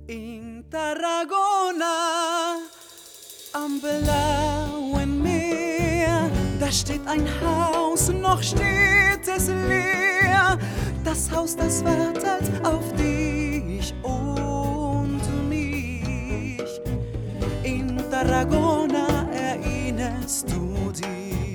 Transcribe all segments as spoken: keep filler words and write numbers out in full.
In Tarragona, am blauen Meer, da steht ein Haus, noch steht es leer. Das Haus, das wartet auf dich und mich. In Tarragona erinnerst du dich.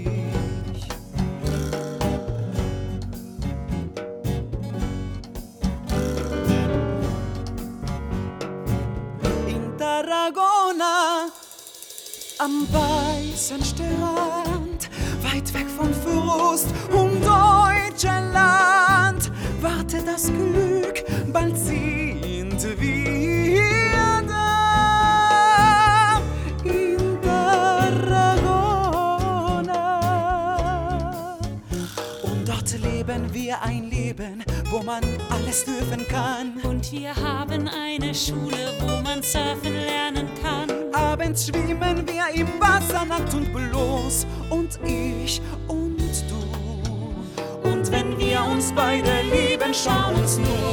Tarragona, am weißen Strand, weit weg von Frust und Deutschland, wartet das Glück, bald sind wir da. In Tarragona. Und dort leben wir ein Leben, wo man alles dürfen kann. Und wir haben eine Schule, wo man surfen lernen kann. Abends schwimmen wir im Wasser nackt und bloß, und ich und du. Und wenn wir uns beide lieben, schau uns nur